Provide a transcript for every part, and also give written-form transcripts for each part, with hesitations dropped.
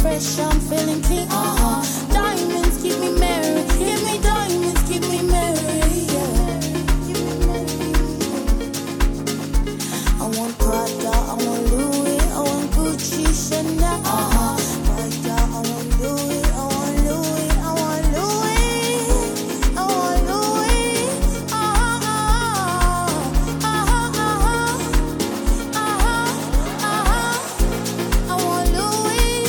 fresh, I'm feeling clean. Diamonds keep me merry. Give me diamonds, keep me merry. Yeah. I want Prada, I want Louis, I want Gucci, Chanel. Prada, I want Louis, I want Louis, I want Louis, I want Louis. I want Louis.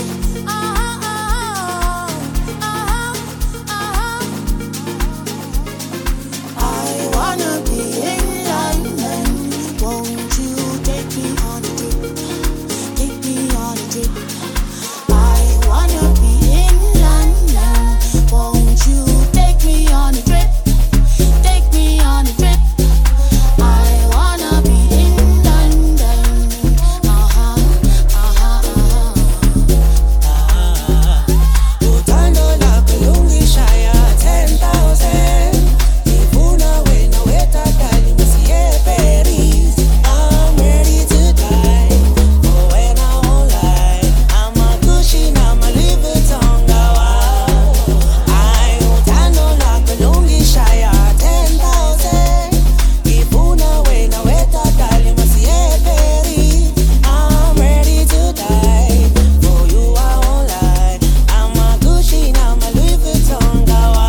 I wanna be in London. Won't you take me on a trip? Take me on a trip. I wanna be in London. Won't you take me on a trip? Take me on a trip. I wanna be in London. Uthando lakho lungishaya 10,000. Ngifuna wena wethatali masiye Paris. I'm ready to die for when I won't lie. I'm a Gucci na ma Louis Vuitton gawa. Uthando lakho lungishaya 10,000. Ngifuna wena wethatali masiye Paris. I'm ready to die for you, I won't lie. I'm a Gucci na ma Louis Vuitton gawa.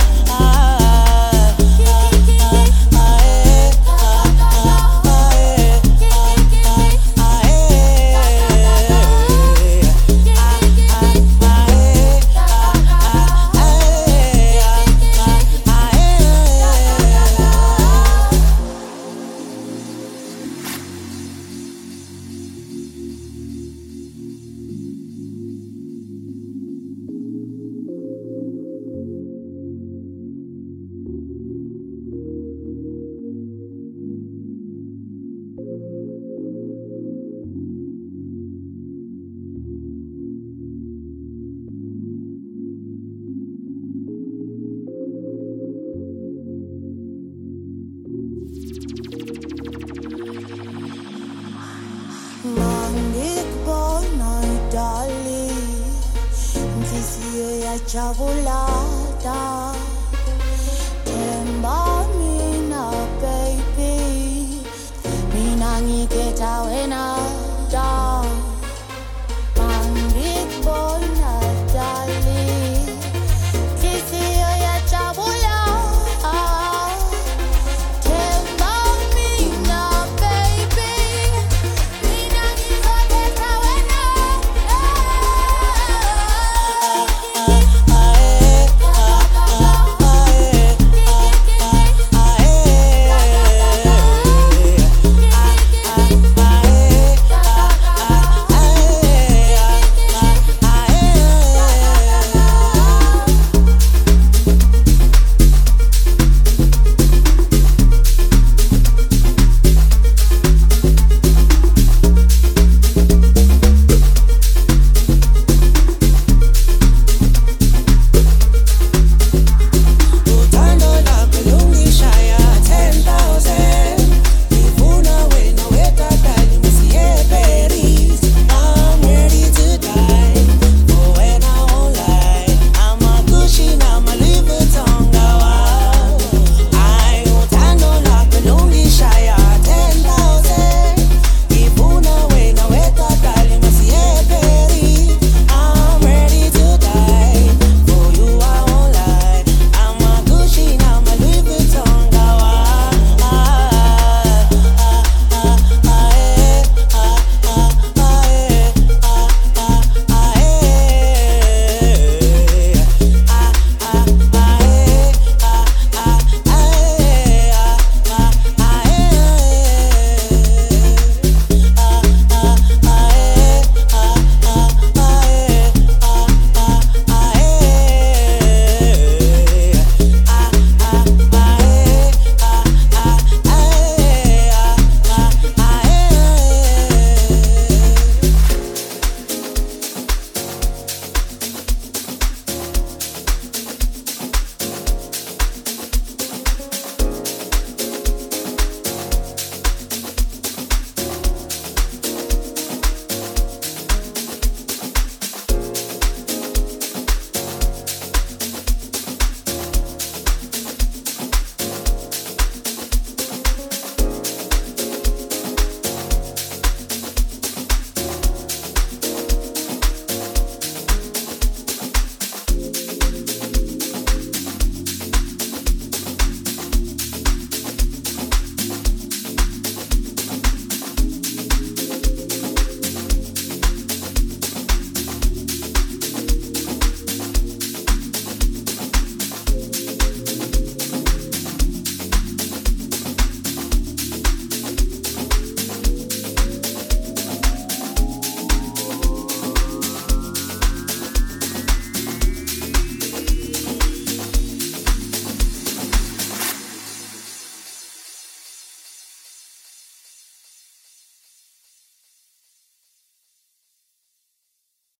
Big boy, my darling. Inhliziyo yajabulata. Themba mina, baby. Mina ngikhetha wena.